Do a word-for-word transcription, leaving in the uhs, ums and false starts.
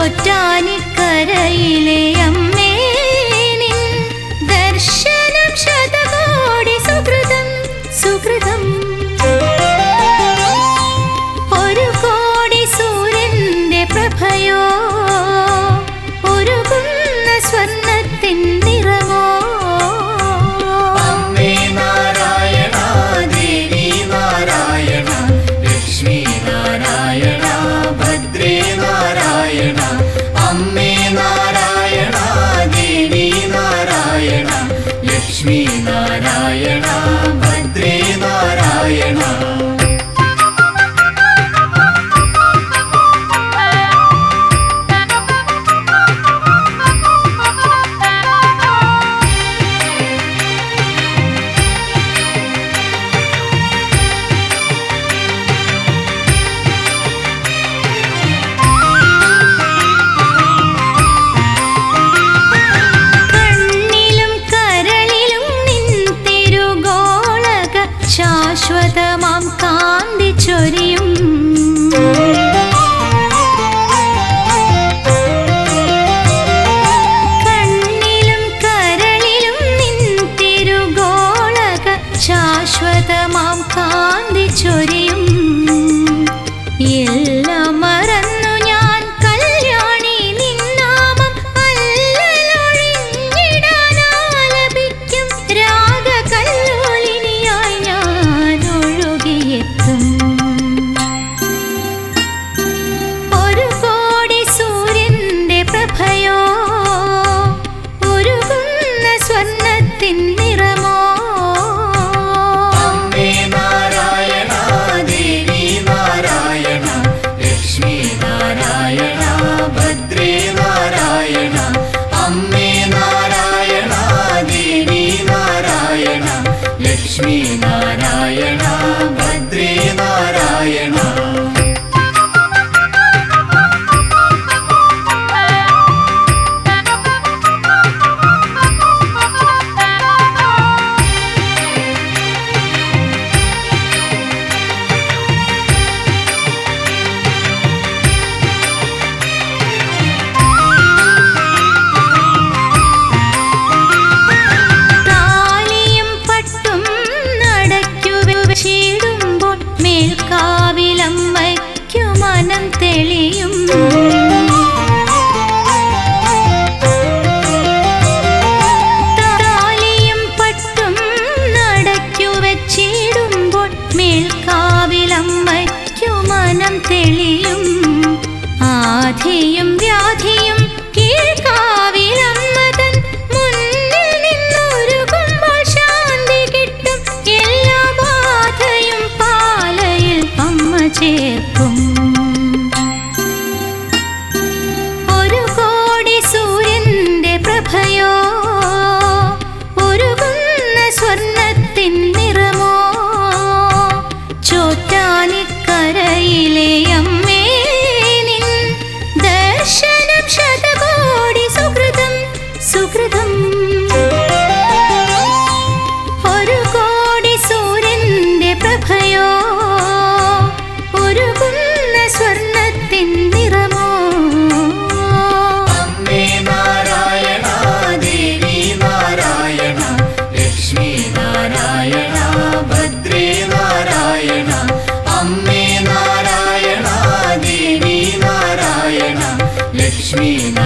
ചോറ്റാനിക്കരയിലെ അമ്മേ നിൻ ദർശനം ശതകോടി സുകൃതം സുകൃതം. ഒരു കോടി സൂര്യന്റെ പ്രഭയോ ഒരുകുന്ന സ്വർണ്ണത്തിൻ നിറമോ. അമ്മേ നാരായണ ദേവി നാരായണ ലക്ഷ്മി നാരായണ ഭദ്രേ നാരായണ. അമ്മേ നാരായണ ദേവി നാരായണ ലക്ഷ്മി നാരായണ ഭദ്രേ നാരായണ. ശാശ്വതമാം കാന്തി ചൊരിയും കണ്ണിലും കരളിലും നിൻ തിരുഗോളക ശാശ്വതമാം കാന്തി ചൊരിയും. എല്ലാം മറന്നു ഞാൻ കല്യാണി നിന്നാമം അല്ലലൊഴിഞ്ഞിടാനാലപിക്കും രാഗകല്ലോലിനിയായി ഞാൻ ഒഴുകിയെത്തും. ഒരു കോടി സൂര്യന്റെ പ്രഭയോ ഒരുകുന്ന സ്വർണ്ണത്തിൻ നിറമോ. അമ്മേ നാരായണ ദേവി നാരായണ ലക്ഷ്മി നാരായണ ഭദ്രേ നാരായണ. അമ്മേ നാരായണ ദേവി നാരായണ ലക്ഷ്മി നാരായണ ഭദ്രേ നാരായണ. താലിയും പട്ടും നടയ്ക്കു വെച്ചിടുമ്പോൾ മേൽക്കാവിലമ്മയ്ക്കു മനം തെളിയും. താലിയും പട്ടും നടയ്ക്കു വെച്ചിടുമ്പോൾ മേൽക്കാവിലമ്മയ്ക്കു മനം തെളിയും. ആധിയും വ്യാധിയും കീഴ്ക്കാവിലമ്മതൻ മുന്നിൽ നിന്നൊരുകുമ്പോൾ ശാന്തി കിട്ടും. എല്ലാ ബാധയും പാലയിൽ അമ്മ ചേർക്കും. ഒരു കോടി സൂര്യന്റെ പ്രഭയോ ഒരുകുന്ന സ്വർണ്ണത്തിൻ നിറമോ. ചോറ്റാനിക്കരയിലെ അമ്മേ നിൻ ദർശനം ശതകോടി സുകൃതം സുകൃതം. ഒരു കോടി സൂര്യന്റെ പ്രഭയോ ഒരുകുന്ന സ്വർണ്ണത്തിൻ നിറമോ. അമ്മേ നാരായണ ദേവി നാരായണ ലക്ഷ്മി നാരായണ ഭദ്രേ നാരായണ. അമ്മേ നാരായണ ദേവി നാരായണ ലക്ഷ്മി